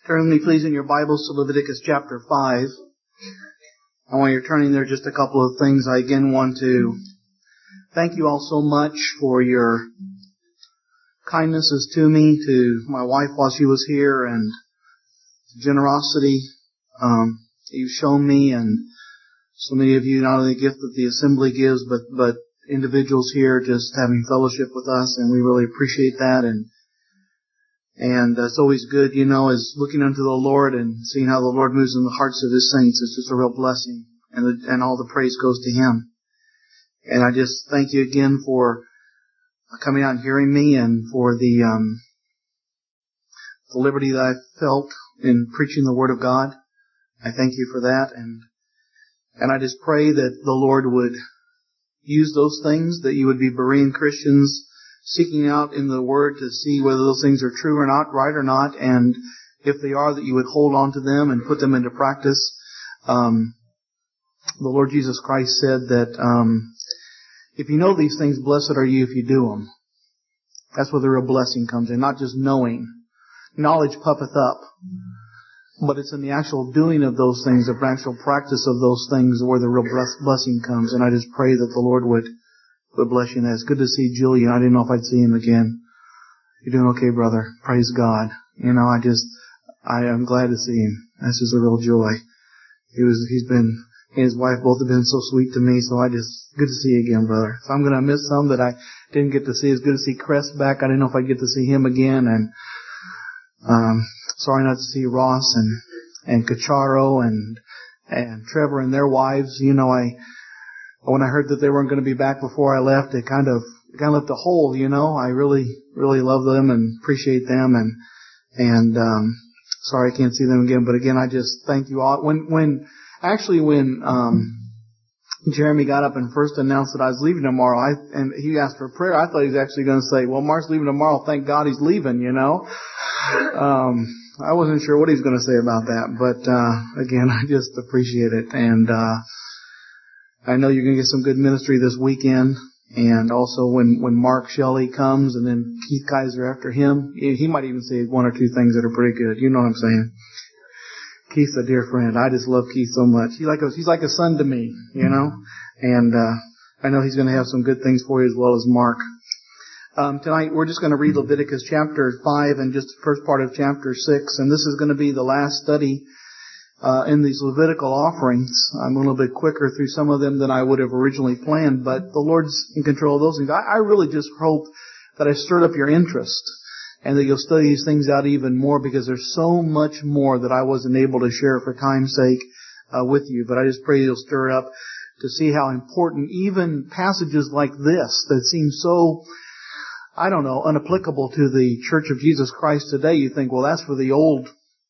Turn with me, please, in your Bibles to Leviticus chapter 5. While you're turning there, just a couple of things. I again want to thank you all so much for your kindnesses to me, to my wife while she was here, and generosity you've shown me, and so many of you, not only the gift that the assembly gives, but individuals here just having fellowship with us, and we really appreciate that. And it's always good, is looking unto the Lord and seeing how the Lord moves in the hearts of His saints. It's just a real blessing, and all the praise goes to Him. And I just thank you again for coming out and hearing me, and for the liberty that I felt in preaching the Word of God. I thank you for that, and I just pray that the Lord would use those things, that you would be Berean Christians, seeking out in the Word to see whether those things are true or not, right or not, and if they are, that you would hold on to them and put them into practice. The Lord Jesus Christ said that if you know these things, blessed are you if you do them. That's where the real blessing comes in, not just knowing. Knowledge puffeth up, but it's in the actual doing of those things, the actual practice of those things, where the real blessing comes. And I just pray that the Lord would bless you. And it's good to see Julian. I didn't know if I'd see him again. You're doing okay, brother. Praise God. I am glad to see him. That's just a real joy. He and his wife both have been so sweet to me, so good to see you again, brother. So I'm going to miss some that I didn't get to see. It's good to see Crest back. I didn't know if I'd get to see him again, and sorry not to see Ross and Cacharo and Trevor and their wives. When I heard that they weren't going to be back before I left, it kind of left a hole, I really, really love them and appreciate them, and sorry I can't see them again, but again, I just thank you all. When Jeremy got up and first announced that I was leaving tomorrow, and he asked for prayer, I thought he was actually going to say, well, Mark's leaving tomorrow, thank God he's leaving, I wasn't sure what he was going to say about that, but again, I just appreciate it, and I know you're going to get some good ministry this weekend, and also when Mark Shelley comes, and then Keith Kaiser after him, he might even say one or two things that are pretty good. You know what I'm saying? Keith's a dear friend. I just love Keith so much. He's like a son to me, and I know he's going to have some good things for you as well as Mark. Tonight we're just going to read Leviticus chapter 5 and just the first part of chapter 6, and this is going to be the last study in these Levitical offerings. I'm a little bit quicker through some of them than I would have originally planned, but the Lord's in control of those things. I really just hope that I stirred up your interest and that you'll study these things out even more, because there's so much more that I wasn't able to share for time's sake with you. But I just pray you'll stir up to see how important even passages like this that seem so, unapplicable to the Church of Jesus Christ today. You think, well, that's for the old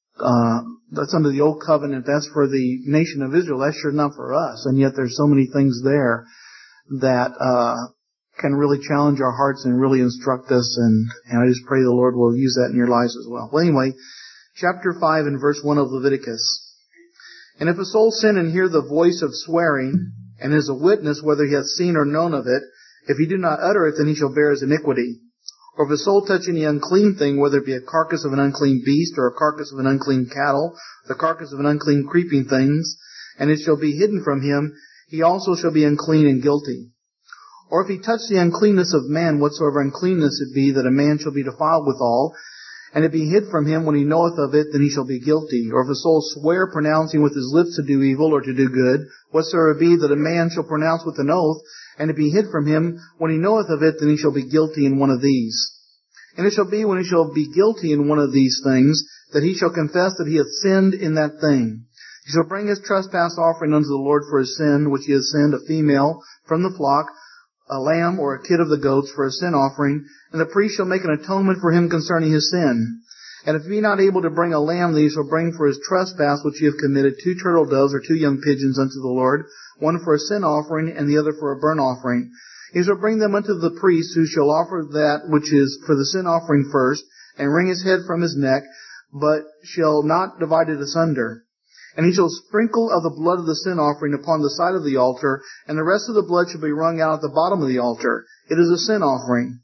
that's under the old covenant, that's for the nation of Israel, that's sure not for us. And yet there's so many things there that can really challenge our hearts and really instruct us, and I just pray the Lord will use that in your lives as well. Well, anyway, chapter 5 and verse 1 of Leviticus. And if a soul sin and hear the voice of swearing, and is a witness whether he hath seen or known of it, if he do not utter it, then he shall bear his iniquity. Or if a soul touch any unclean thing, whether it be a carcass of an unclean beast, or a carcass of an unclean cattle, the carcass of an unclean creeping things, and it shall be hidden from him, he also shall be unclean and guilty. Or if he touch the uncleanness of man, whatsoever uncleanness it be, that a man shall be defiled withal, and it be hid from him when he knoweth of it, then he shall be guilty. Or if a soul swear, pronouncing with his lips to do evil or to do good, whatsoever it be that a man shall pronounce with an oath, and it be hid from him when he knoweth of it, then he shall be guilty in one of these. And it shall be when he shall be guilty in one of these things, that he shall confess that he hath sinned in that thing. He shall bring his trespass offering unto the Lord for his sin, which he has sinned, a female from the flock, a lamb or a kid of the goats for a sin offering, and the priest shall make an atonement for him concerning his sin. And if he be not able to bring a lamb, then he shall bring for his trespass which he hath committed 2 turtle doves or 2 young pigeons unto the Lord, one for a sin offering and the other for a burnt offering. He shall bring them unto the priest, who shall offer that which is for the sin offering first, and wring his head from his neck, but shall not divide it asunder. And he shall sprinkle of the blood of the sin offering upon the side of the altar, and the rest of the blood shall be wrung out at the bottom of the altar. It is a sin offering.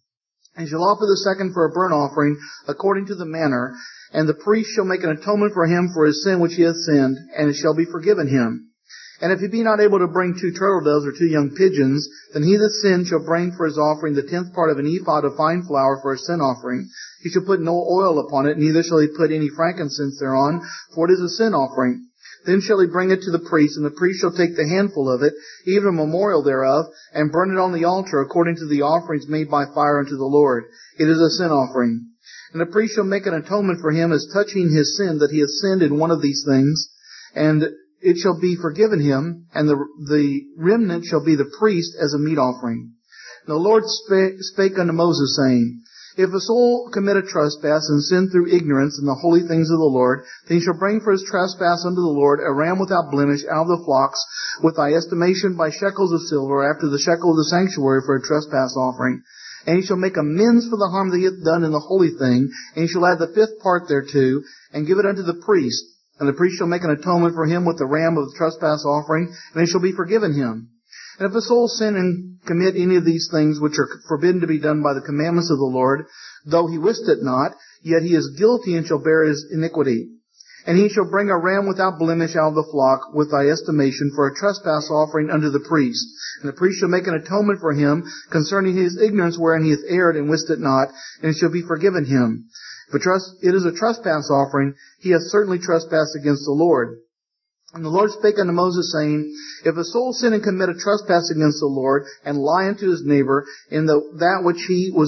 and shall offer the second for a burnt offering according to the manner, and the priest shall make an atonement for him for his sin which he hath sinned, and it shall be forgiven him. And if he be not able to bring 2 turtle doves or 2 young pigeons, then he that sinned shall bring for his offering the 10th part of an ephah of fine flour for a sin offering. He shall put no oil upon it, neither shall he put any frankincense thereon, for it is a sin offering. Then shall he bring it to the priest, and the priest shall take the handful of it, even a memorial thereof, and burn it on the altar according to the offerings made by fire unto the Lord. It is a sin offering. And the priest shall make an atonement for him as touching his sin, that he has sinned in one of these things, and it shall be forgiven him, and the remnant shall be the priest as a meat offering. And the Lord spake unto Moses, saying, If a soul commit a trespass and sin through ignorance in the holy things of the Lord, then he shall bring for his trespass unto the Lord a ram without blemish out of the flocks, with thy estimation by shekels of silver, after the shekel of the sanctuary for a trespass offering. And he shall make amends for the harm that he hath done in the holy thing, and he shall add the 5th part thereto, and give it unto the priest. And the priest shall make an atonement for him with the ram of the trespass offering, and it shall be forgiven him. And if a soul sin and commit any of these things which are forbidden to be done by the commandments of the Lord, though he wist it not, yet he is guilty and shall bear his iniquity. And he shall bring a ram without blemish out of the flock with thy estimation for a trespass offering unto the priest. And the priest shall make an atonement for him concerning his ignorance wherein he hath erred and wist it not, and it shall be forgiven him. If it is a trespass offering, he hath certainly trespassed against the Lord. And the Lord spake unto Moses, saying, If a soul sin and commit a trespass against the Lord, and lie unto his neighbor in that which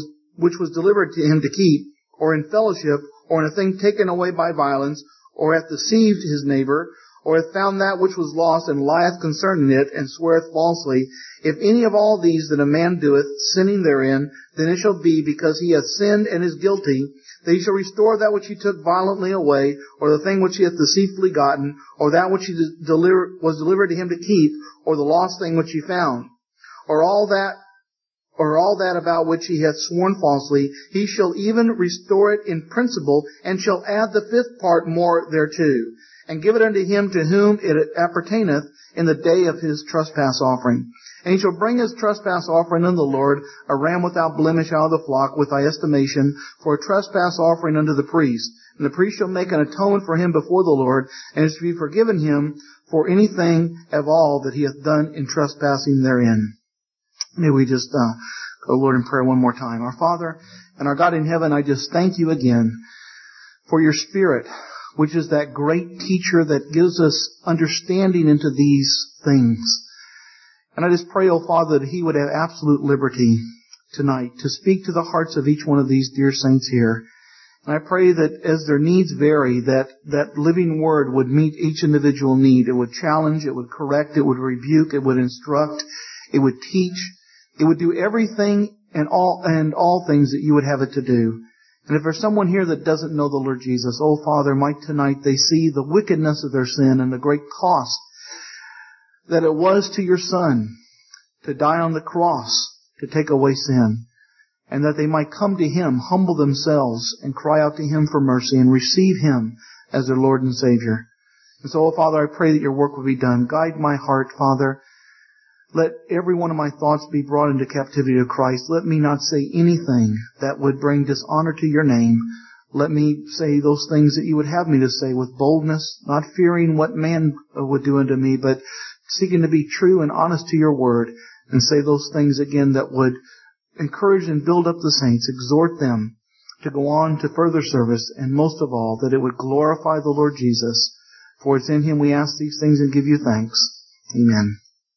was delivered to him to keep, or in fellowship, or in a thing taken away by violence, or hath deceived his neighbor, or hath found that which was lost, and lieth concerning it, and sweareth falsely, if any of all these that a man doeth, sinning therein, then it shall be, because he hath sinned and is guilty, that he shall restore that which he took violently away, or the thing which he hath deceitfully gotten, or that which was delivered to him to keep, or the lost thing which he found, or all that about which he hath sworn falsely. He shall even restore it in principle, and shall add the 5th part more thereto, and give it unto him to whom it appertaineth in the day of his trespass offering. And he shall bring his trespass offering unto the Lord, a ram without blemish out of the flock, with thy estimation, for a trespass offering unto the priest. And the priest shall make an atonement for him before the Lord, and it shall be forgiven him for anything of all that he hath done in trespassing therein. May we just go, Lord, in prayer one more time. Our Father and our God in heaven, I just thank you again for your Spirit, which is that great teacher that gives us understanding into these things. And I just pray, oh Father, that he would have absolute liberty tonight to speak to the hearts of each one of these dear saints here. And I pray that as their needs vary, that living word would meet each individual need. It would challenge, it would correct, it would rebuke, it would instruct, it would teach, it would do everything and all things that you would have it to do. And if there's someone here that doesn't know the Lord Jesus, oh Father, might tonight they see the wickedness of their sin and the great cost that it was to your Son to die on the cross to take away sin, and that they might come to Him, humble themselves, and cry out to Him for mercy, and receive Him as their Lord and Savior. And so, oh Father, I pray that your work will be done. Guide my heart, Father. Let every one of my thoughts be brought into captivity to Christ. Let me not say anything that would bring dishonor to your name. Let me say those things that you would have me to say with boldness, not fearing what man would do unto me, but seeking to be true and honest to your word, and say those things again that would encourage and build up the saints, exhort them to go on to further service, and most of all, that it would glorify the Lord Jesus. For it's in Him we ask these things and give you thanks. Amen.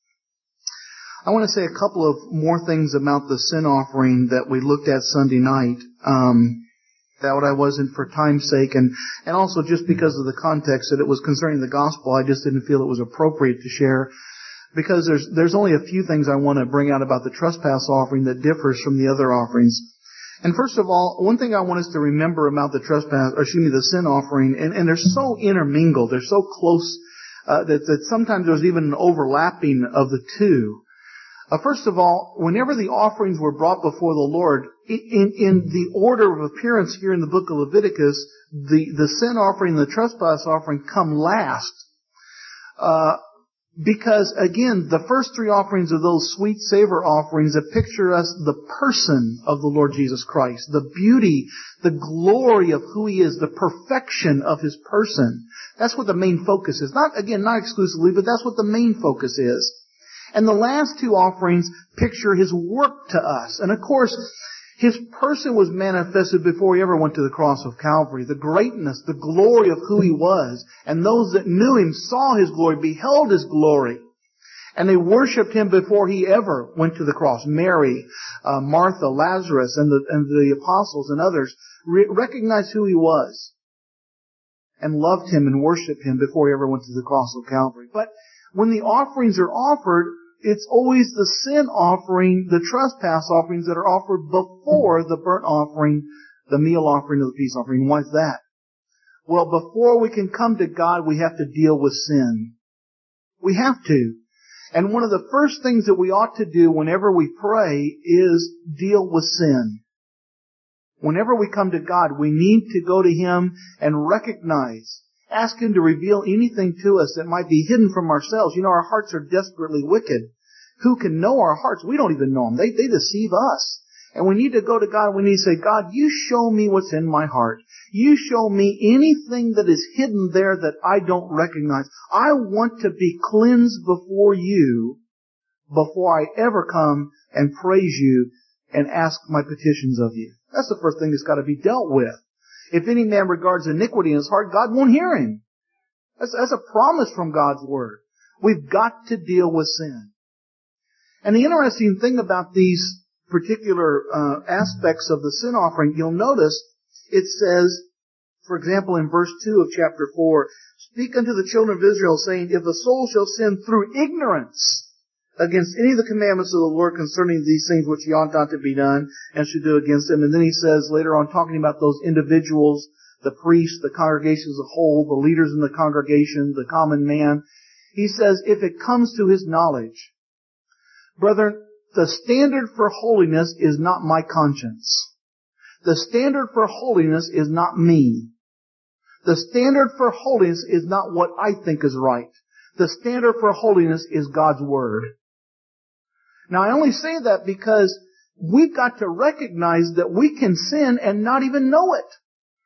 I want to say a couple of more things about the sin offering that we looked at Sunday night. That I wasn't for time's sake, and also just because of the context that it was concerning the gospel, I just didn't feel it was appropriate to share, because there's only a few things I want to bring out about the trespass offering that differs from the other offerings. And first of all, one thing I want us to remember about the sin offering, and they're so intermingled, they're so close, that sometimes there's even an overlapping of the two. First of all, whenever the offerings were brought before the Lord, in the order of appearance here in the book of Leviticus, the sin offering and the trespass offering come last. Because, again, the first three offerings are those sweet savor offerings that picture us the person of the Lord Jesus Christ, the beauty, the glory of who He is, the perfection of His person. That's what the main focus is. Not exclusively, but that's what the main focus is. And the last two offerings picture His work to us. And of course, His person was manifested before He ever went to the cross of Calvary. The greatness, the glory of who He was. And those that knew Him saw His glory, beheld His glory. And they worshipped Him before He ever went to the cross. Mary, Martha, Lazarus, and the apostles and others recognized who He was. And loved Him and worshipped Him before He ever went to the cross of Calvary. But when the offerings are offered, it's always the sin offering, the trespass offerings that are offered before the burnt offering, the meal offering, or the peace offering. Why is that? Well, before we can come to God, we have to deal with sin. We have to. And one of the first things that we ought to do whenever we pray is deal with sin. Whenever we come to God, we need to go to Him and recognize, ask Him to reveal anything to us that might be hidden from ourselves. You know, our hearts are desperately wicked. Who can know our hearts? We don't even know them. They deceive us. And we need to go to God. We need to say, God, You show me what's in my heart. You show me anything that is hidden there that I don't recognize. I want to be cleansed before You before I ever come and praise You and ask my petitions of You. That's the first thing that's got to be dealt with. If any man regards iniquity in his heart, God won't hear him. That's a promise from God's Word. We've got to deal with sin. And the interesting thing about these particular aspects of the sin offering, you'll notice it says, for example, in verse 2 of chapter 4, Speak unto the children of Israel, saying, If a soul shall sin through ignorance against any of the commandments of the Lord concerning these things which ye ought not to be done, and should do against them. And then he says later on, talking about those individuals, the priests, the congregation as a whole, the leaders in the congregation, the common man, he says, if it comes to his knowledge, brethren, the standard for holiness is not my conscience. The standard for holiness is not me. The standard for holiness is not what I think is right. The standard for holiness is God's Word. Now, I only say that because we've got to recognize that we can sin and not even know it.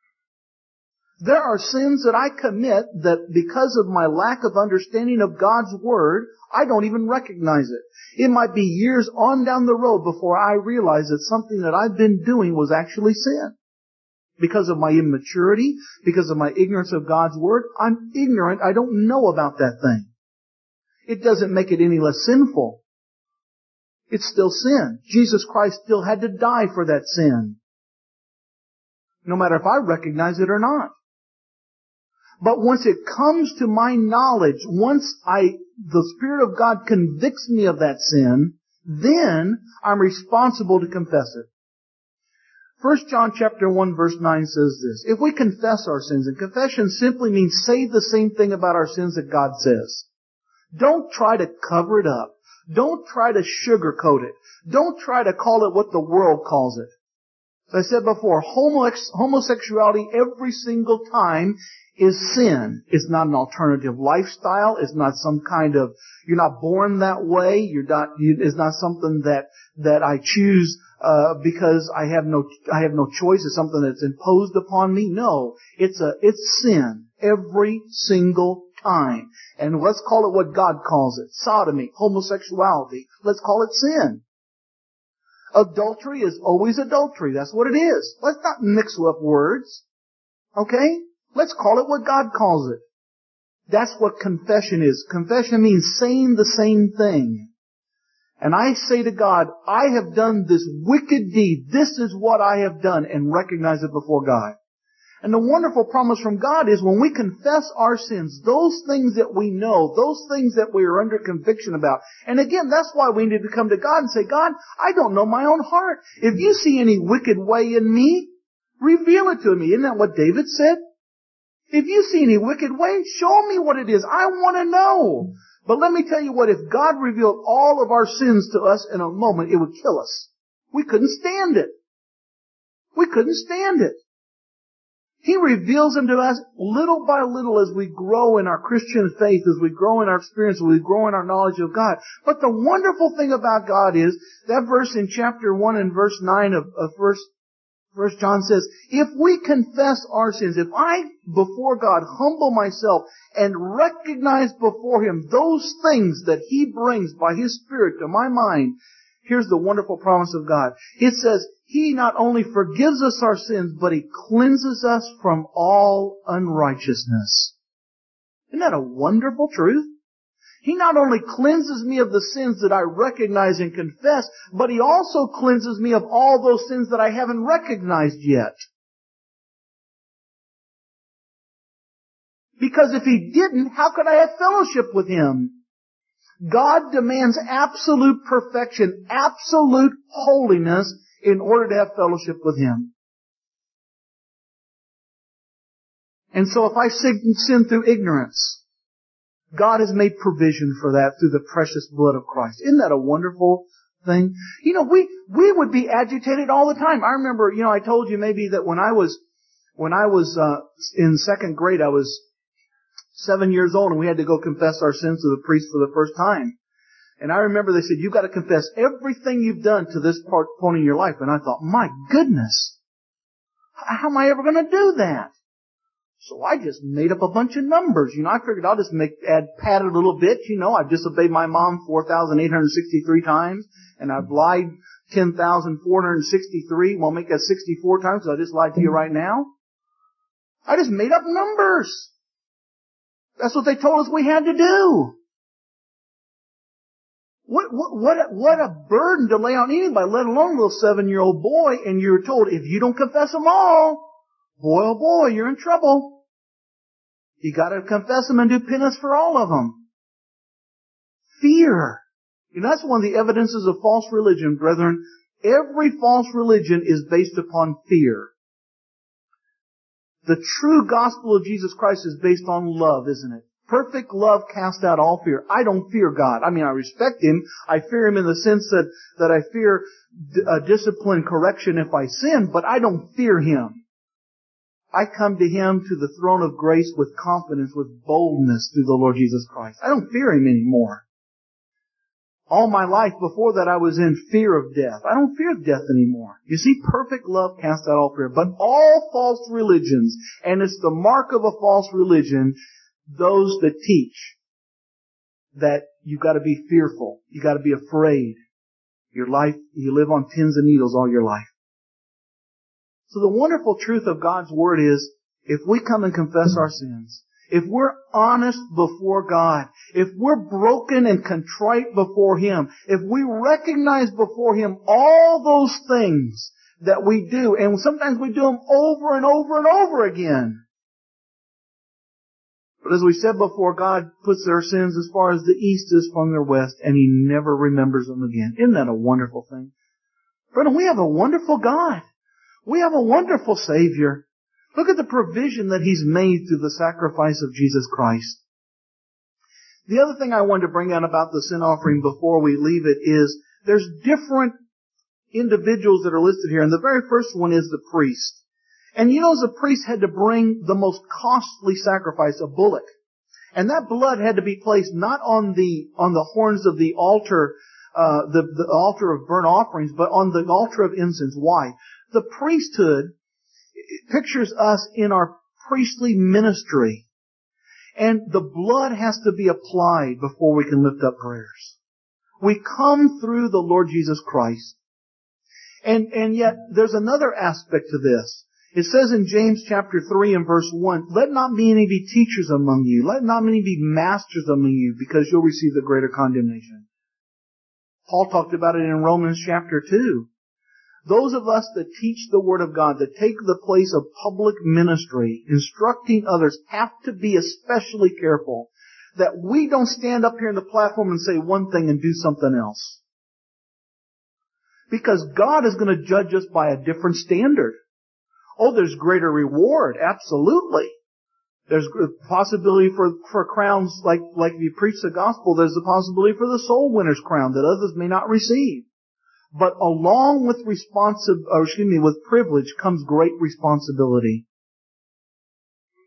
There are sins that I commit that because of my lack of understanding of God's Word, I don't even recognize it. It might be years on down the road before I realize that something that I've been doing was actually sin. Because of my immaturity, because of my ignorance of God's Word, I'm ignorant. I don't know about that thing. It doesn't make it any less sinful. It's still sin. Jesus Christ still had to die for that sin. No matter if I recognize it or not. But once it comes to my knowledge, once the Spirit of God convicts me of that sin, then I'm responsible to confess it. 1 John chapter 1 verse 9 says this, If we confess our sins, and confession simply means say the same thing about our sins that God says. Don't try to cover it up. Don't try to sugarcoat it. Don't try to call it what the world calls it. As I said before, homosexuality every single time is sin. It's not an alternative lifestyle. It's not some kind of, you're not born that way. It's not something that I choose because I have no choice. It's something that's imposed upon me. No, it's sin every single time. And let's call it what God calls it. Sodomy, homosexuality. Let's call it sin. Adultery is always adultery. That's what it is. Let's not mix up words. Okay? Let's call it what God calls it. That's what confession is. Confession means saying the same thing. And I say to God, I have done this wicked deed. This is what I have done, and recognize it before God. And the wonderful promise from God is when we confess our sins, those things that we know, those things that we are under conviction about. And again, that's why we need to come to God and say, God, I don't know my own heart. If you see any wicked way in me, reveal it to me. Isn't that what David said? If you see any wicked way, show me what it is. I want to know. But let me tell you what, if God revealed all of our sins to us in a moment, it would kill us. We couldn't stand it. We couldn't stand it. He reveals them to us little by little as we grow in our Christian faith, as we grow in our experience, as we grow in our knowledge of God. But the wonderful thing about God is, that verse in chapter 1 and verse 9 of First John says, if we confess our sins, if I, before God, humble myself and recognize before Him those things that He brings by His Spirit to my mind, here's the wonderful promise of God. It says, He not only forgives us our sins, but He cleanses us from all unrighteousness. Isn't that a wonderful truth? He not only cleanses me of the sins that I recognize and confess, but He also cleanses me of all those sins that I haven't recognized yet. Because if He didn't, how could I have fellowship with Him? God demands absolute perfection, absolute holiness in order to have fellowship with Him. And so if I sin through ignorance, God has made provision for that through the precious blood of Christ. Isn't that a wonderful thing? You know, we would be agitated all the time. I remember, I told you maybe that when I was in second grade, I was 7 years old and we had to go confess our sins to the priest for the first time. And I remember they said, you've got to confess everything you've done to this point in your life. And I thought, my goodness, how am I ever going to do that? So I just made up a bunch of numbers. I figured I'll just pad it a little bit. I've disobeyed my mom 4,863 times, and I've lied 10,463. Well, make that 64 times, because I just lied to you right now. I just made up numbers. That's what they told us we had to do. What a burden to lay on anybody, let alone a little 7-year-old boy, and you're told, if you don't confess them all, boy, oh boy, you're in trouble. You gotta confess them and do penance for all of them. Fear. That's one of the evidences of false religion, brethren. Every false religion is based upon fear. The true gospel of Jesus Christ is based on love, isn't it? Perfect love casts out all fear. I don't fear God. I respect Him. I fear Him in the sense that I fear discipline, correction if I sin, but I don't fear Him. I come to Him, to the throne of grace, with confidence, with boldness through the Lord Jesus Christ. I don't fear Him anymore. All my life before that I was in fear of death. I don't fear death anymore. You see, perfect love casts out all fear. But all false religions, and it's the mark of a false religion, those that teach that you've got to be fearful, you've got to be afraid. Your life, you live on pins and needles all your life. So the wonderful truth of God's Word is, if we come and confess our sins, if we're honest before God, if we're broken and contrite before Him, if we recognize before Him all those things that we do, and sometimes we do them over and over and over again. But as we said before, God puts their sins as far as the east is from the west, and He never remembers them again. Isn't that a wonderful thing? Brethren, we have a wonderful God. We have a wonderful Savior. Look at the provision that He's made through the sacrifice of Jesus Christ. The other thing I wanted to bring out about the sin offering before we leave it is there's different individuals that are listed here, and the very first one is the priest. And the priest had to bring the most costly sacrifice, a bullock. And that blood had to be placed not on the horns of the altar, the altar of burnt offerings, but on the altar of incense. Why? The priesthood pictures us in our priestly ministry. And the blood has to be applied before we can lift up prayers. We come through the Lord Jesus Christ. And yet, there's another aspect to this. It says in James chapter 3 and verse 1, let not many be teachers among you. Let not many be masters among you, because you'll receive the greater condemnation. Paul talked about it in Romans chapter 2. Those of us that teach the Word of God, that take the place of public ministry, instructing others, have to be especially careful that we don't stand up here on the platform and say one thing and do something else. Because God is going to judge us by a different standard. Oh, there's greater reward, absolutely. There's a possibility for crowns, like if you preach the gospel, there's a possibility for the soul winner's crown that others may not receive. But along with with privilege comes great responsibility.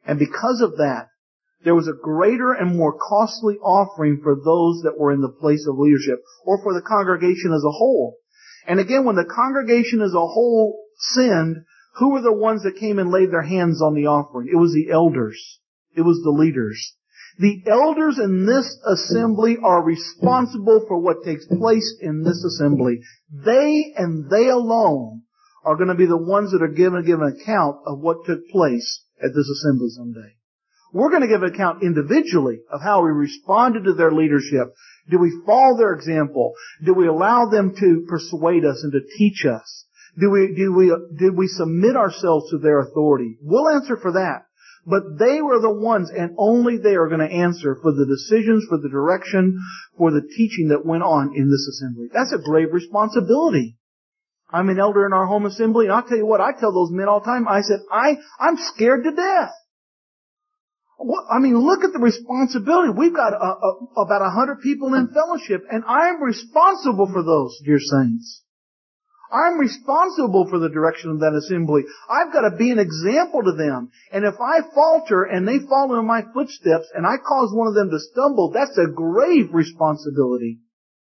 And because of that, there was a greater and more costly offering for those that were in the place of leadership, or for the congregation as a whole. And again, when the congregation as a whole sinned, who were the ones that came and laid their hands on the offering? It was the elders. It was the leaders. The elders in this assembly are responsible for what takes place in this assembly. They and they alone are going to be the ones that are given account of what took place at this assembly someday. We're going to give account individually of how we responded to their leadership. Do we follow their example? Do we allow them to persuade us and to teach us? Did we submit ourselves to their authority? We'll answer for that. But they were the ones, and only they are going to answer for the decisions, for the direction, for the teaching that went on in this assembly. That's a grave responsibility. I'm an elder in our home assembly, and I'll tell you what, I tell those men all the time, I said, I'm scared to death. Look at the responsibility. We've got about 100 people in fellowship, and I'm responsible for those, dear saints. I'm responsible for the direction of that assembly. I've got to be an example to them. And if I falter and they follow in my footsteps and I cause one of them to stumble, that's a grave responsibility.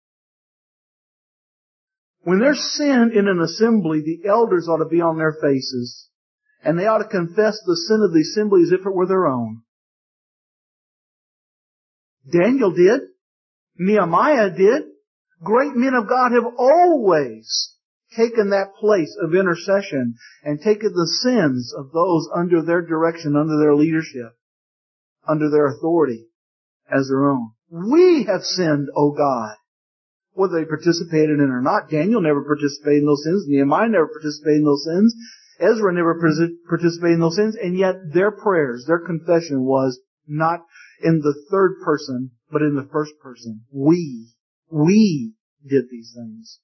When there's sin in an assembly, the elders ought to be on their faces. And they ought to confess the sin of the assembly as if it were their own. Daniel did. Nehemiah did. Great men of God have always taken that place of intercession and taken the sins of those under their direction, under their leadership, under their authority as their own. We have sinned, O God. Whether they participated in it or not, Daniel never participated in those sins. Nehemiah never participated in those sins. Ezra never participated in those sins. And yet their prayers, their confession was not in the third person, but in the first person. We did these things.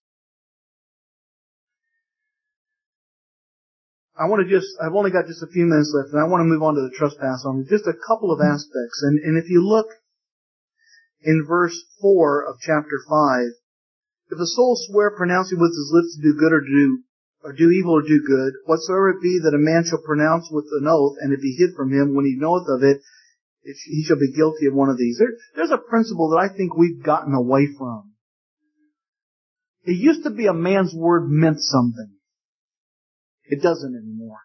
I've only got just a few minutes left, and I want to move on to the trespass on just a couple of aspects. And if you look in verse 4 of chapter 5, if a soul swear pronouncing with his lips to do good or do evil or do good, whatsoever it be that a man shall pronounce with an oath, and it be hid from him when he knoweth of it, he shall be guilty of one of these. There's a principle that I think we've gotten away from. It used to be a man's word meant something. It doesn't anymore.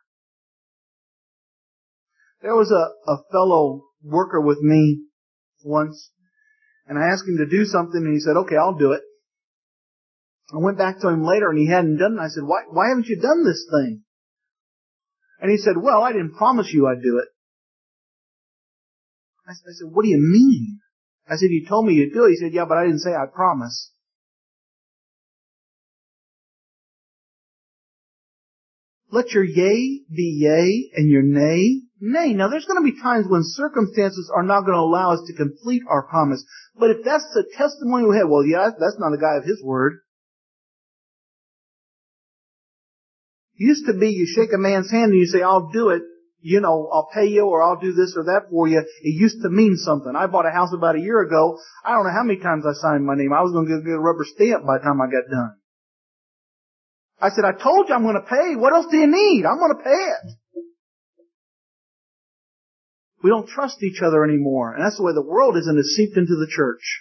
There was a fellow worker with me once, and I asked him to do something, and he said, okay, I'll do it. I went back to him later, and he hadn't done it. I said, why haven't you done this thing? And he said, well, I didn't promise you I'd do it. I said, what do you mean? I said, you told me you'd do it. He said, yeah, but I didn't say I promise. Let your yea be yea and your nay, nay. Now there's going to be times when circumstances are not going to allow us to complete our promise. But if that's the testimony we have, well, yeah, that's not a guy of his word. It used to be you shake a man's hand and you say, I'll do it. I'll pay you or I'll do this or that for you. It used to mean something. I bought a house about a year ago. I don't know how many times I signed my name. I was going to get a rubber stamp by the time I got done. I said, I told you I'm going to pay. What else do you need? I'm going to pay it. We don't trust each other anymore. And that's the way the world is, and it's seeped into the church.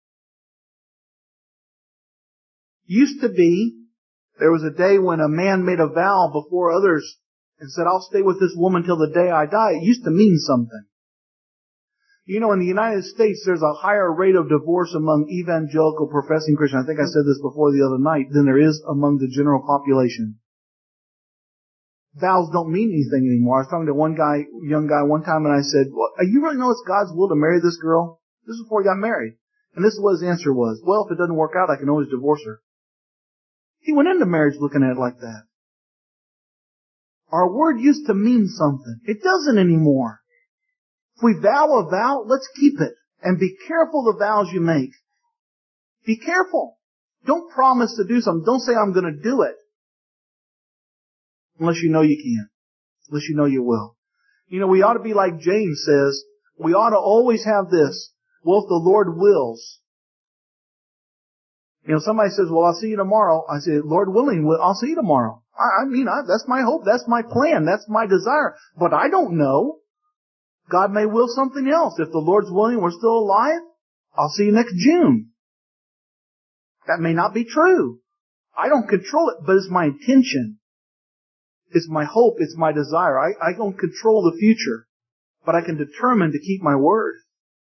Used to be, there was a day when a man made a vow before others and said, I'll stay with this woman till the day I die. It used to mean something. In the United States, there's a higher rate of divorce among evangelical professing Christians. I think I said this before the other night, than there is among the general population. Vows don't mean anything anymore. I was talking to one young guy one time, and I said, well, you really know it's God's will to marry this girl? This is before he got married. And this is what his answer was. Well, if it doesn't work out, I can always divorce her. He went into marriage looking at it like that. Our word used to mean something. It doesn't anymore. If we vow a vow, let's keep it. And be careful the vows you make. Be careful. Don't promise to do something. Don't say, I'm going to do it. Unless you know you can. Unless you know you will. We ought to be like James says. We ought to always have this. Well, if the Lord wills. Somebody says, well, I'll see you tomorrow. I say, Lord willing, I'll see you tomorrow. That's my hope. That's my plan. That's my desire. But I don't know. God may will something else. If the Lord's willing, we're still alive, I'll see you next June. That may not be true. I don't control it, but it's my intention. It's my hope. It's my desire. I don't control the future, but I can determine to keep my word.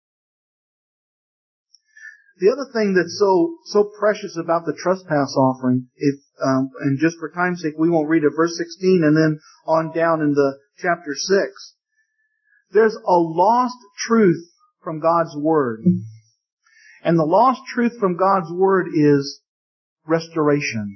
The other thing that's so precious about the trespass offering, and just for time's sake, we won't read it, verse 16 and then on down in the chapter 6. There's a lost truth from God's word. And the lost truth from God's word is restoration.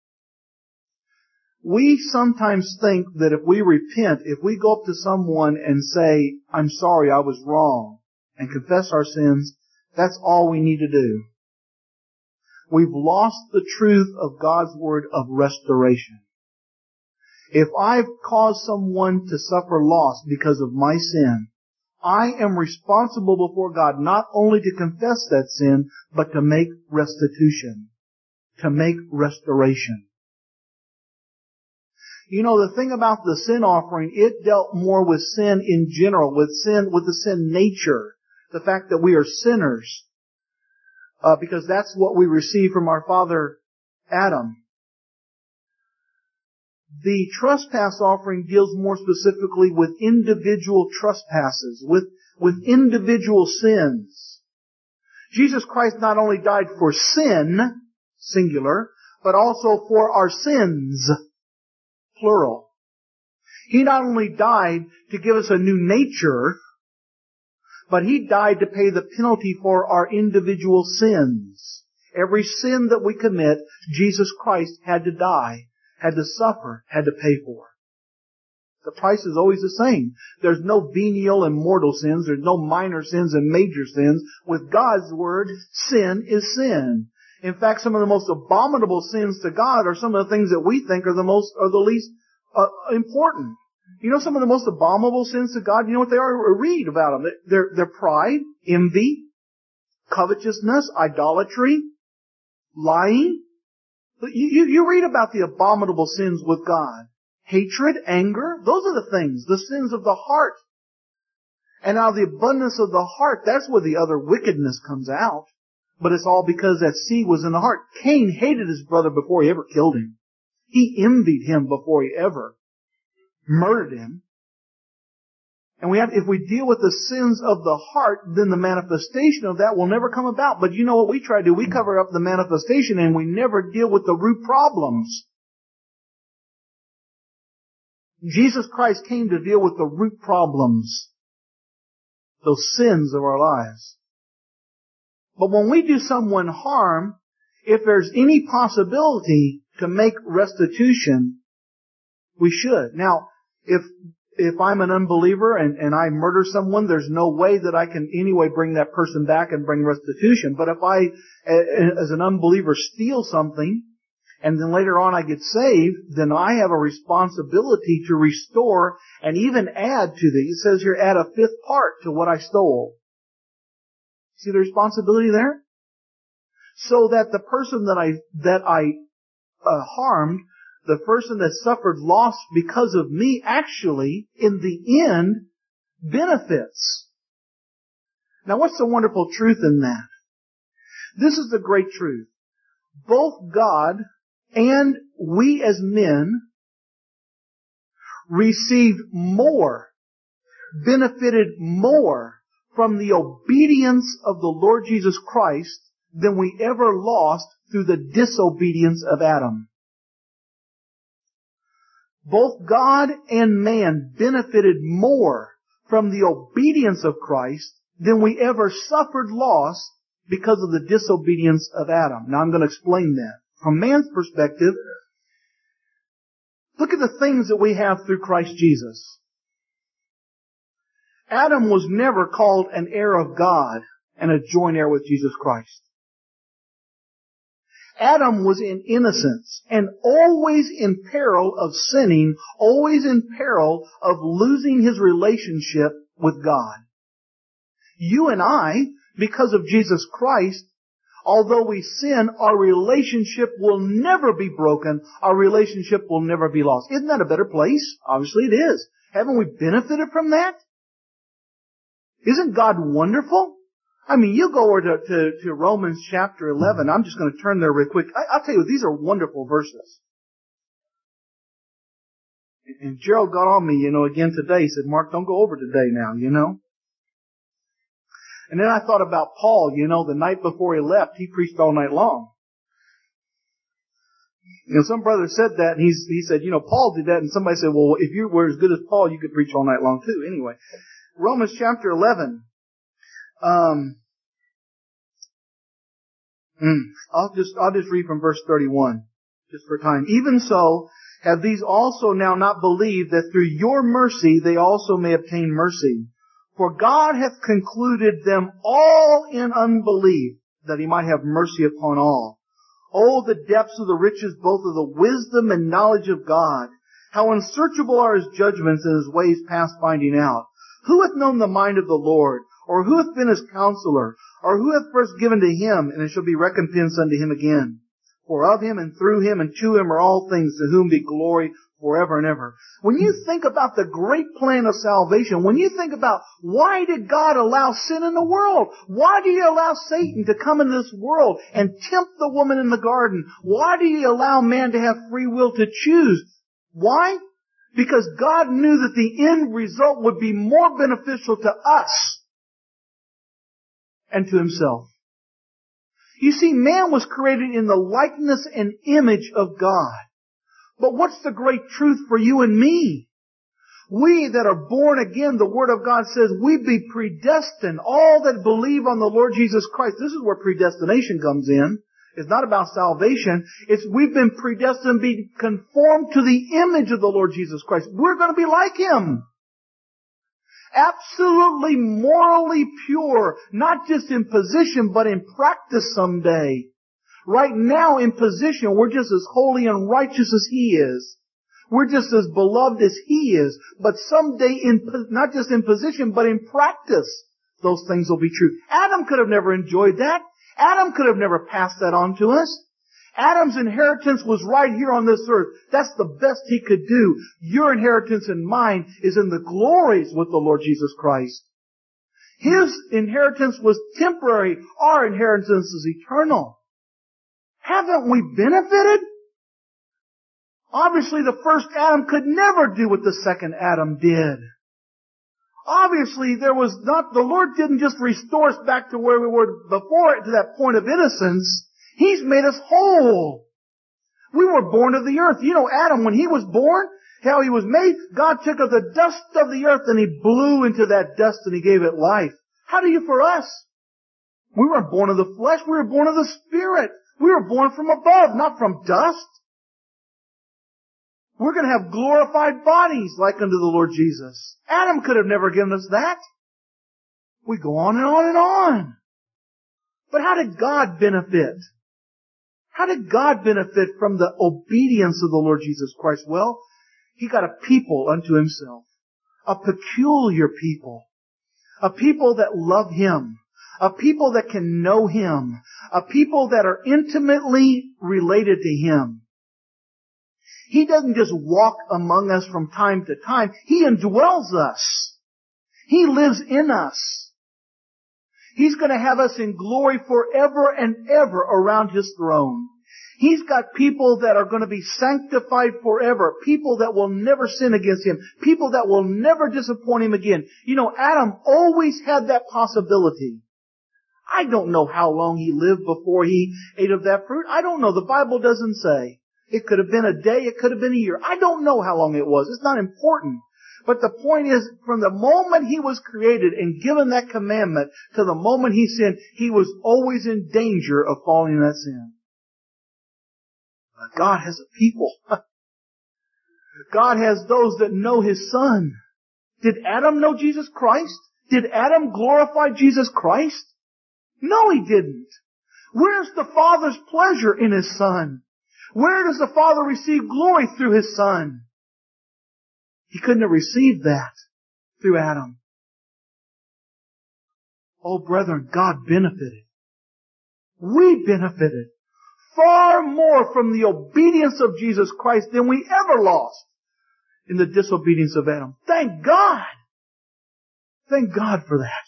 We sometimes think that if we repent, if we go up to someone and say, I'm sorry, I was wrong, and confess our sins, that's all we need to do. We've lost the truth of God's word of restoration. If I've caused someone to suffer loss because of my sin, I am responsible before God not only to confess that sin, but to make restitution, to make restoration. You know, the thing about the sin offering, it dealt more with sin in general, with the sin nature, the fact that we are sinners, because that's what we received from our father Adam. The trespass offering deals more specifically with individual trespasses, with individual sins. Jesus Christ not only died for sin, singular, but also for our sins, plural. He not only died to give us a new nature, but He died to pay the penalty for our individual sins. Every sin that we commit, Jesus Christ had to die, had to suffer, had to pay for. The price is always the same. There's no venial and mortal sins. There's no minor sins and major sins. With God's word, sin is sin. In fact, some of the most abominable sins to God are some of the things that we think are the least important. You know some of the most abominable sins to God? You know what they are? Read about them. They're pride, envy, covetousness, idolatry, lying. You read about the abominable sins with God. Hatred, anger, those are the things, the sins of the heart. And out of the abundance of the heart, that's where the other wickedness comes out. But it's all because that seed was in the heart. Cain hated his brother before he ever killed him. He envied him before he ever murdered him. And if we deal with the sins of the heart, then the manifestation of that will never come about. But you know what we try to do? We cover up the manifestation and we never deal with the root problems. Jesus Christ came to deal with the root problems, those sins of our lives. But when we do someone harm, if there's any possibility to make restitution, we should. Now, if I'm an unbeliever and I murder someone, there's no way that I can anyway bring that person back and bring restitution. But if I, as an unbeliever, steal something, and then later on I get saved, then I have a responsibility to restore and even add to it says here, add a fifth part to what I stole. See the responsibility there? So that the person that I harmed, the person that suffered loss because of me, actually, in the end, benefits. Now what's the wonderful truth in that? This is the great truth. Both God and we as men received more, benefited more from the obedience of the Lord Jesus Christ than we ever lost through the disobedience of Adam. Both God and man benefited more from the obedience of Christ than we ever suffered loss because of the disobedience of Adam. Now I'm going to explain that. From man's perspective, look at the things that we have through Christ Jesus. Adam was never called an heir of God and a joint heir with Jesus Christ. Adam was in innocence and always in peril of sinning, always in peril of losing his relationship with God. You and I, because of Jesus Christ, although we sin, our relationship will never be broken. Our relationship will never be lost. Isn't that a better place? Obviously it is. Haven't we benefited from that? Isn't God wonderful? I mean, you go over to Romans chapter 11. I'm just going to turn there real quick. I'll tell you, these are wonderful verses. And Gerald got on me, again today. He said, Mark, don't go over today now, And then I thought about Paul, the night before he left, he preached all night long. Some brother said that, and he said, Paul did that, and somebody said, well, if you were as good as Paul, you could preach all night long too. Anyway, Romans chapter 11. I'll just read from verse 31, just for time. Even so, have these also now not believed that through your mercy they also may obtain mercy? For God hath concluded them all in unbelief, that he might have mercy upon all. Oh, the depths of the riches both of the wisdom and knowledge of God! How unsearchable are his judgments and his ways past finding out! Who hath known the mind of the Lord? Or who hath been his counselor? Or who hath first given to him, and it shall be recompensed unto him again? For of him and through him and to him are all things, to whom be glory forever and ever. When you think about the great plan of salvation, when you think about why did God allow sin in the world? Why did he allow Satan to come into this world and tempt the woman in the garden? Why did he allow man to have free will to choose? Why? Because God knew that the end result would be more beneficial to us and to himself. You see, man was created in the likeness and image of God. But what's the great truth for you and me? We that are born again, the Word of God says, we be predestined. All that believe on the Lord Jesus Christ. This is where predestination comes in. It's not about salvation. It's we've been predestined to be conformed to the image of the Lord Jesus Christ. We're going to be like Him. Absolutely morally pure, not just in position, but in practice someday. Right now in position, we're just as holy and righteous as He is. We're just as beloved as He is. But someday, not just in position, but in practice, those things will be true. Adam could have never enjoyed that. Adam could have never passed that on to us. Adam's inheritance was right here on this earth. That's the best he could do. Your inheritance and mine is in the glories with the Lord Jesus Christ. His inheritance was temporary. Our inheritance is eternal. Haven't we benefited? Obviously, the first Adam could never do what the second Adam did. Obviously, the Lord didn't just restore us back to where we were before, to that point of innocence. He's made us whole. We were born of the earth. Adam, when he was born, how he was made, God took of the dust of the earth and He blew into that dust and He gave it life. How do you for us? We weren't born of the flesh, we were born of the Spirit. We were born from above, not from dust. We're going to have glorified bodies like unto the Lord Jesus. Adam could have never given us that. We go on and on and on. But how did God benefit? How did God benefit from the obedience of the Lord Jesus Christ? Well, He got a people unto Himself. A peculiar people. A people that love Him. A people that can know Him. A people that are intimately related to Him. He doesn't just walk among us from time to time. He indwells us. He lives in us. He's going to have us in glory forever and ever around His throne. He's got people that are going to be sanctified forever. People that will never sin against Him. People that will never disappoint Him again. Adam always had that possibility. I don't know how long he lived before he ate of that fruit. I don't know. The Bible doesn't say. It could have been a day. It could have been a year. I don't know how long it was. It's not important. But the point is, from the moment he was created and given that commandment to the moment he sinned, he was always in danger of falling in that sin. But God has a people. God has those that know His Son. Did Adam know Jesus Christ? Did Adam glorify Jesus Christ? No, he didn't. Where's the Father's pleasure in His Son? Where does the Father receive glory through His Son? He couldn't have received that through Adam. Oh, brethren, God benefited. We benefited far more from the obedience of Jesus Christ than we ever lost in the disobedience of Adam. Thank God! Thank God for that.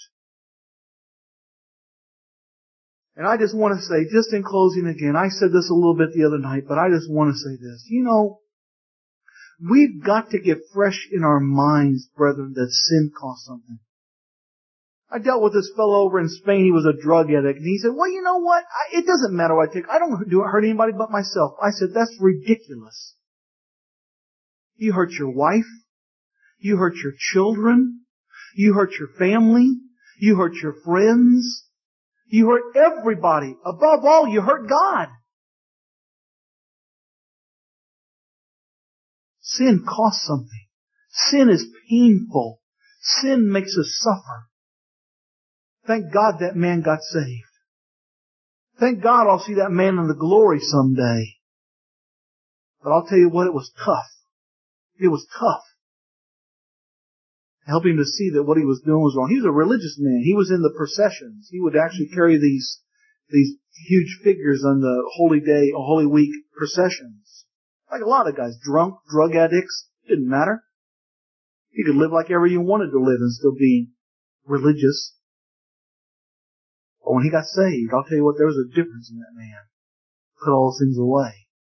And I just want to say, just in closing again, I said this a little bit the other night, but I just want to say this. You know, we've got to get fresh in our minds, brethren, that sin costs something. I dealt with this fellow over in Spain. He was a drug addict. And he said, well, you know what? It doesn't matter what I take. I don't hurt anybody but myself. I said, that's ridiculous. You hurt your wife. You hurt your children. You hurt your family. You hurt your friends. You hurt everybody. Above all, you hurt God. Sin costs something. Sin is painful. Sin makes us suffer. Thank God that man got saved. Thank God I'll see that man in the glory someday. But I'll tell you what, it was tough. It was tough. Help him to see that what he was doing was wrong. He was a religious man. He was in the processions. He would actually carry these huge figures on the Holy Day or Holy Week processions. Like a lot of guys, drunk, drug addicts, didn't matter. You could live like ever you wanted to live and still be religious. But when he got saved, I'll tell you what, there was a difference in that man. Put all those things away.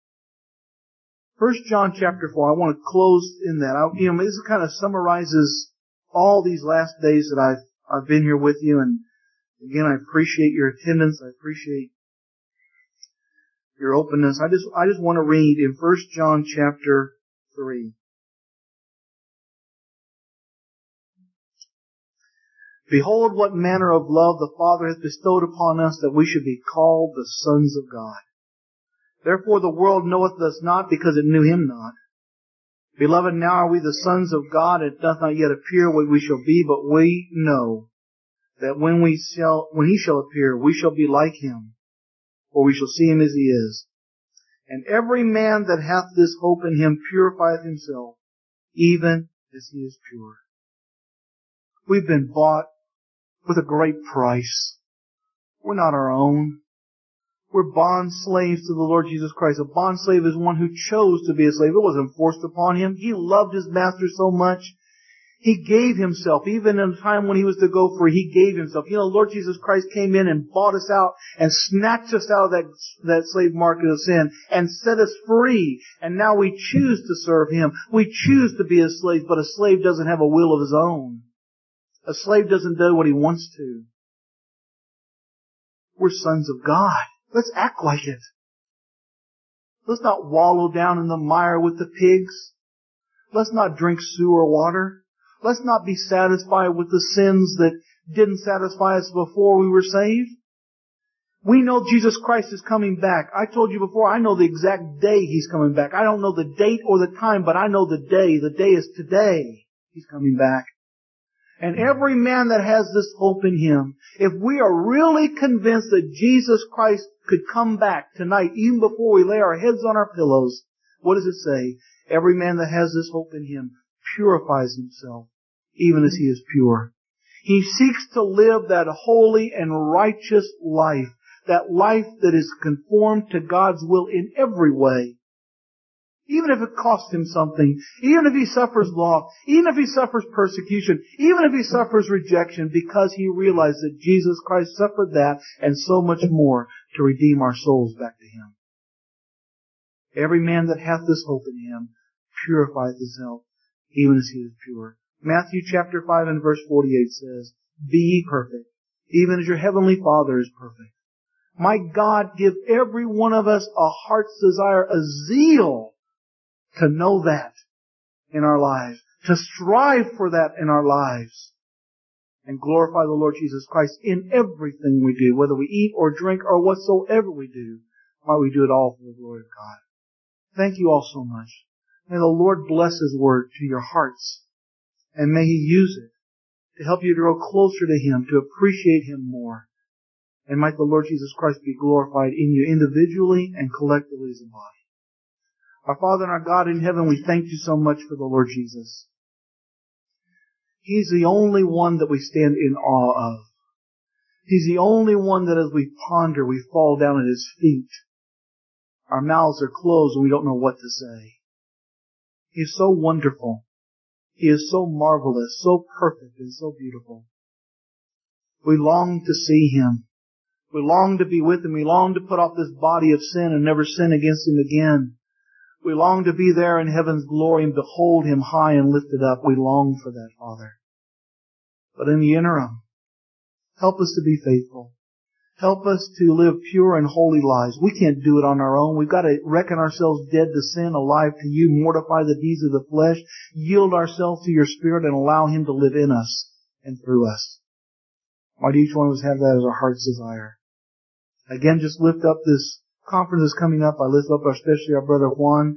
1 John chapter 4, I want to close in that. This kind of summarizes all these last days that I've been here with you. And again, I appreciate your attendance. I appreciate your openness. I just want to read in 1 John chapter 3. Behold, what manner of love the Father hath bestowed upon us, that we should be called the sons of God. Therefore the world knoweth us not, because it knew Him not. Beloved, now are we the sons of God. It doth not yet appear what we shall be, but we know that when He shall appear, we shall be like Him, for we shall see Him as He is. And every man that hath this hope in Him purifieth himself, even as He is pure. We've been bought with a great price. We're not our own. We're bond slaves to the Lord Jesus Christ. A bond slave is one who chose to be a slave. It wasn't forced upon him. He loved his master so much. He gave himself. Even in a time when he was to go free, He gave Himself. You know, Lord Jesus Christ came in and bought us out and snatched us out of that slave market of sin and set us free. And now we choose to serve Him. We choose to be a slave, but a slave doesn't have a will of his own. A slave doesn't do what he wants to. We're sons of God. Let's act like it. Let's not wallow down in the mire with the pigs. Let's not drink sewer water. Let's not be satisfied with the sins that didn't satisfy us before we were saved. We know Jesus Christ is coming back. I told you before, I know the exact day He's coming back. I don't know the date or the time, but I know the day. The day is today. He's coming back. And every man that has this hope in Him, if we are really convinced that Jesus Christ could come back tonight, even before we lay our heads on our pillows, what does it say? Every man that has this hope in Him purifies himself, even as He is pure. He seeks to live that holy and righteous life, that life that is conformed to God's will in every way. Even if it costs him something, even if he suffers loss, even if he suffers persecution, even if he suffers rejection, because he realized that Jesus Christ suffered that and so much more to redeem our souls back to Him. Every man that hath this hope in Him purifieth himself, even as He is pure. Matthew chapter 5 and verse 48 says, Be ye perfect, even as your heavenly Father is perfect. My God, give every one of us a heart's desire, a zeal to know that in our lives, to strive for that in our lives, and glorify the Lord Jesus Christ in everything we do, whether we eat or drink or whatsoever we do. Might we do it all for the glory of God. Thank you all so much. May the Lord bless His Word to your hearts, and may He use it to help you to grow closer to Him, to appreciate Him more. And might the Lord Jesus Christ be glorified in you individually and collectively as a body. Our Father and our God in heaven, we thank You so much for the Lord Jesus. He's the only one that we stand in awe of. He's the only one that as we ponder, we fall down at His feet. Our mouths are closed and we don't know what to say. He's so wonderful. He is so marvelous, so perfect, and so beautiful. We long to see Him. We long to be with Him. We long to put off this body of sin and never sin against Him again. We long to be there in heaven's glory and behold Him high and lifted up. We long for that, Father. But in the interim, help us to be faithful. Help us to live pure and holy lives. We can't do it on our own. We've got to reckon ourselves dead to sin, alive to You, mortify the deeds of the flesh, yield ourselves to Your Spirit, and allow Him to live in us and through us. Might each one of us have that as our heart's desire. Again, just lift up this conference that's coming up. I lift up especially our brother Juan.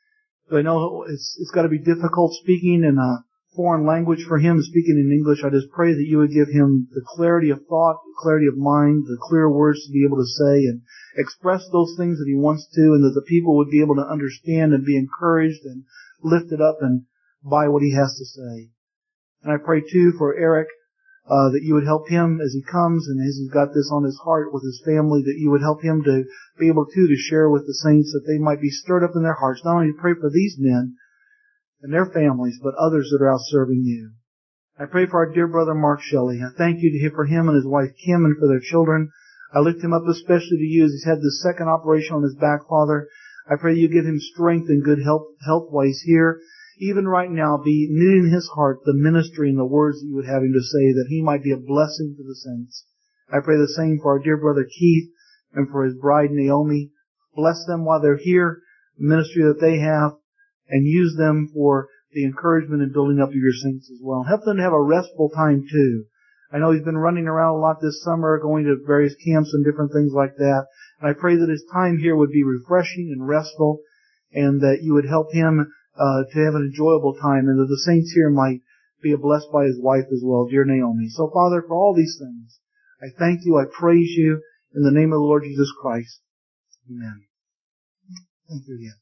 I know it's got to be difficult speaking in a foreign language for him, speaking in English. I just pray that You would give him the clarity of thought, the clarity of mind, the clear words to be able to say and express those things that he wants to, and that the people would be able to understand and be encouraged and lifted up and by what he has to say. And I pray too for Eric, that You would help him as he comes and as he's got this on his heart with his family, that You would help him to be able to share with the saints, that they might be stirred up in their hearts. Not only to pray for these men and their families, but others that are out serving You. I pray for our dear brother Mark Shelley. I thank You for him and his wife Kim and for their children. I lift him up especially to You as he's had this second operation on his back, Father. I pray You give him strength and good health while he's here. Even right now, be knitting in his heart the ministry and the words that You would have him to say, that he might be a blessing to the saints. I pray the same for our dear brother Keith and for his bride Naomi. Bless them while they're here, the ministry that they have, and use them for the encouragement and building up of Your saints as well. Help them to have a restful time too. I know he's been running around a lot this summer, going to various camps and different things like that. And I pray that his time here would be refreshing and restful, and that You would help him to have an enjoyable time, and that the saints here might be blessed by his wife as well, dear Naomi. So, Father, for all these things, I thank You, I praise You, in the name of the Lord Jesus Christ. Amen. Thank You again.